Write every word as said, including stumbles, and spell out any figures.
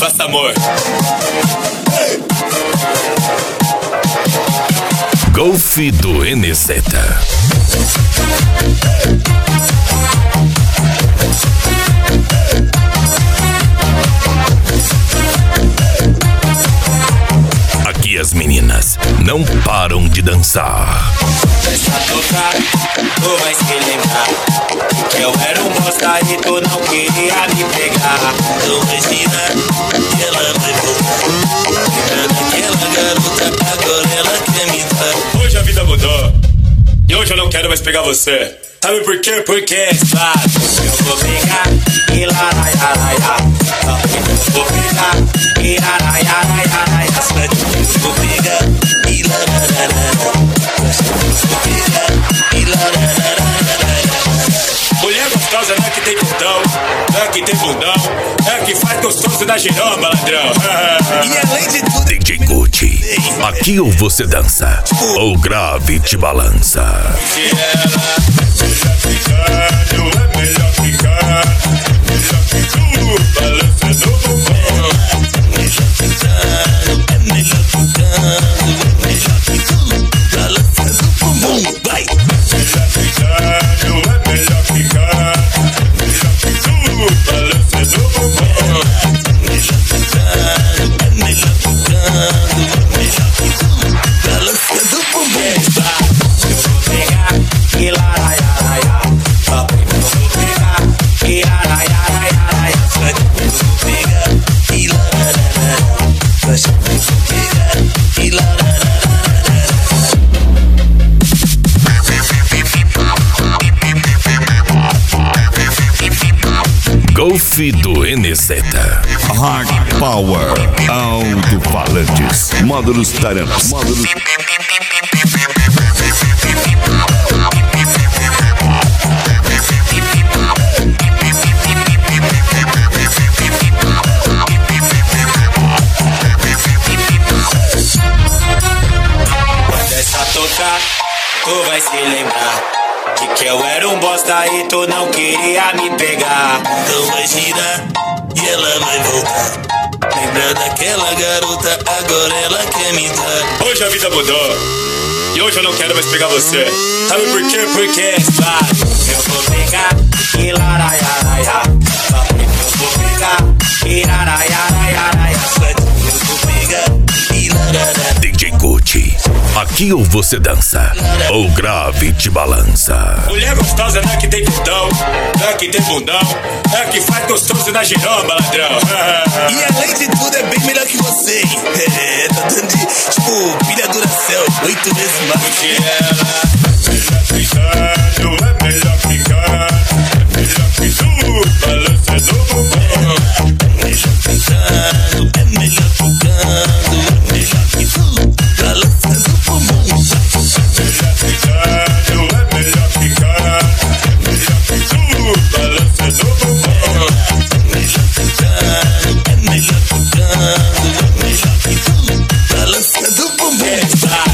faça amor. Golf do N Z. Aqui as meninas não param de dançar. Deixa tocar, tu vai se lembrar que eu era um bosta e tu não queria me pegar. Então imagina que ela vai voltar. Lembrando aquela garota, agora ela quer me dar. Hoje a vida mudou e hoje eu não quero mais pegar você. Sabe por quê? Porque é fácil. Eu vou pegar e laraiaraia. Eu vou pegar e laraiaraia. Eu vou pegar e laraiaraia. Mulher gostosa não é que tem bundão, não é que tem bundão, é que faz gostoso da giromba, ladrão. E além de tudo, D J Gucci, aqui ou você dança, ou grave te balança. se ela melhor ficando, é melhor ficar, melhor que tudo, balança no bumbum. Melhor ficando, é melhor ficando, é melhor que tudo, balança no bumbum. Vai! Melhor ficando, é melhor ficar, melhor que tudo, balança no bumbum. Melhor ficando, é melhor ficando, é melhor que tudo, balança no bumbum. Eu vou pegar e laraiaraia. Eu vou pegar e laraiaraia. Eu vou pegar e laraiaraia. Eu vou pegar e laraiaraia. Golf do N Z. Hard Power Alto-Falantes. Módulos Taranas. Módulos. Quando essa tocar, tu vai se lembrar de que eu era um bosta e tu não queria me pegar. Então vai girar e ela vai voltar. Lembra daquela garota, agora ela quer me dar. Hoje a vida mudou e hoje eu não quero mais pegar você. Sabe por quê? Porque é fácil. Eu vou pegar e laraiaraia. Eu vou pegar e laraiaraia. Eu vou pegar e laraiaraia. D J Gucci, aqui ou você dança, ou grave te balança. Mulher gostosa não é que tem bundão, não é que tem bundão, é que faz gostoso na giromba, ladrão. E além de tudo é bem melhor que você, hein? É, tá dando de, tipo, pilha Duracell, oito vezes mais. Porque ela melhor ficando, é melhor ficar, é melhor que tudo, balança no bumbum. Melhor ficando, é melhor ficando, é melhor que tudo, balança no bumbum. Melhor ficando, é melhor ficar, melhor que tudo, balança no bumbum. Melhor ficando, é melhor ficando, é melhor que tudo, balança no bumbum.